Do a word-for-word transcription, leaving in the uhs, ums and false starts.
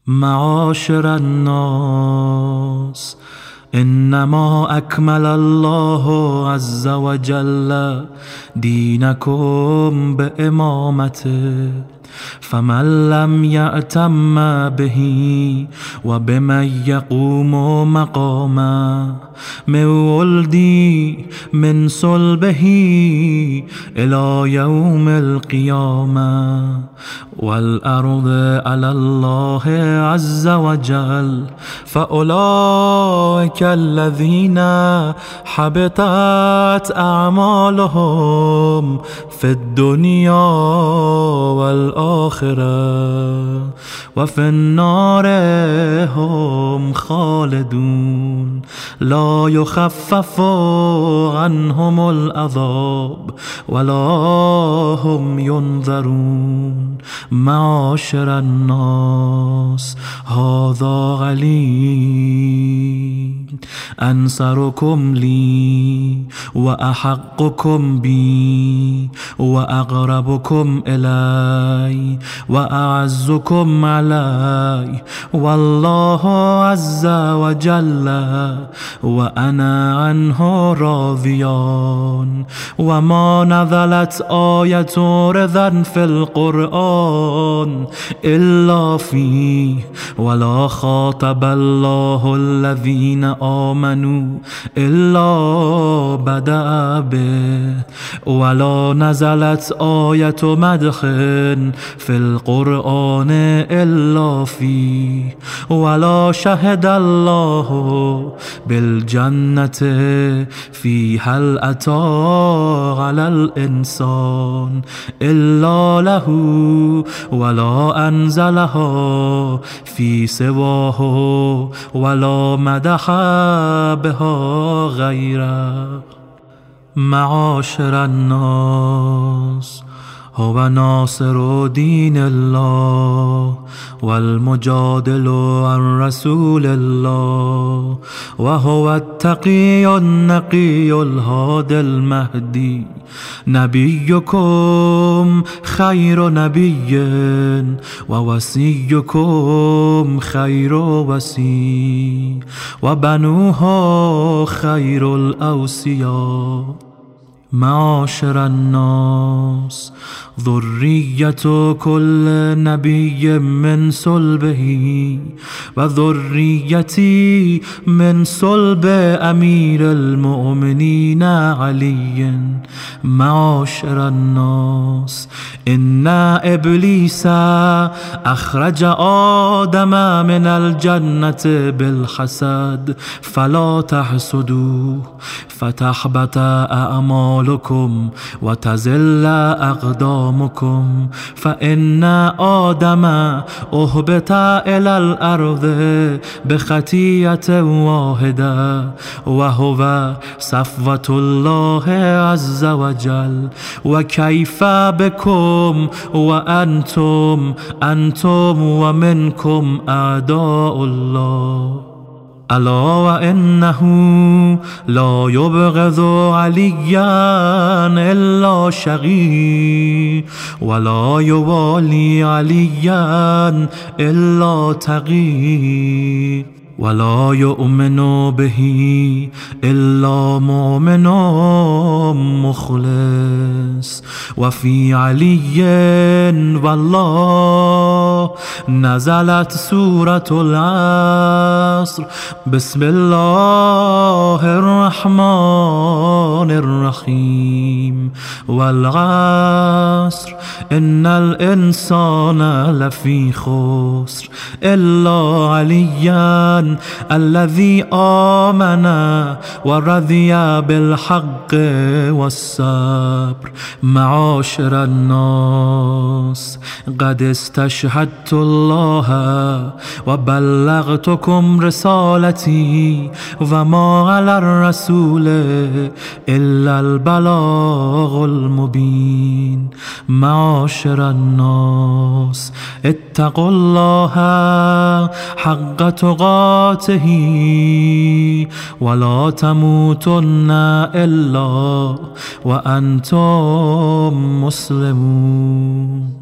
معاشر الناس، إنما أكمل الله عز وجل دينكم بإمامته، فمن لم يأتم به وبمن يقوم مقاما من ولدي من صلبه إلى يوم القيامة، والأرض على الله عز وجل، فأولئك الذين حبطت أعمالهم في الدنيا والآخرة، وفي النار هم خالدون، لا يخفف عنهم العذاب ولا هم ينظرون. معاشر الناس، هذا علي أنصركم لي وأحقكم بي وأقربكم إلي وأعزكم علي، والله عز وجل وأنا عنه راضيان. وما نزلت آية رضا في القرآن إلا فيه، ولا خاطب الله الذين آمنوا إلا بدأ به، ولا نزلت آية مدح في القرآن إلا فيه، ولا شهد الله بالجنة في هل أتى على الإنسان إلا له، ولا أنزلها في سواه، ولا مدح بها غيره. معاشر الناس، هو ناصر دين الله والمجادل عن رسول الله، وهو التقي النقي الهادي المهدي. نبيكم خير نبي ووصيكم خير وصي، وبنوه خير الأوصياء. معاشر الناس، ذرية كل نبي من صلبه، وذريتي من صلب أمير المؤمنين علي. معاشر الناس، إن إبليس أخرج آدم من الجنة بالحسد، فلا تحسدوه فتحبط أعمالكم وتزل أقدامكم، فإن آدم أهبط إلى الأرض بخطيئة واحدة، وهو صفوة الله عز وجل. وكيف بكم وأنتم أنتم ومنكم أعداء الله؟ ألا وإنه لا يبغض عليا إلا شقي، ولا يوالي عليا إلا تقي، ولا يؤمن به إلا مؤمن مخلص. وفي علي والله نزلت سورة العصر. بسم الله الرحمن الرحيم. والعصر إن الإنسان لفي خسر إلا عليا الذي آمن ورضي بالحق والصبر. معاشر الناس، قد استشهدت الله وبلغتكم رسالتي، وما على الرسول إلا البلاغ المبين. معاشر الناس، اتقوا الله حق تقاته ولا تموتن إلا وأنتم مسلمون.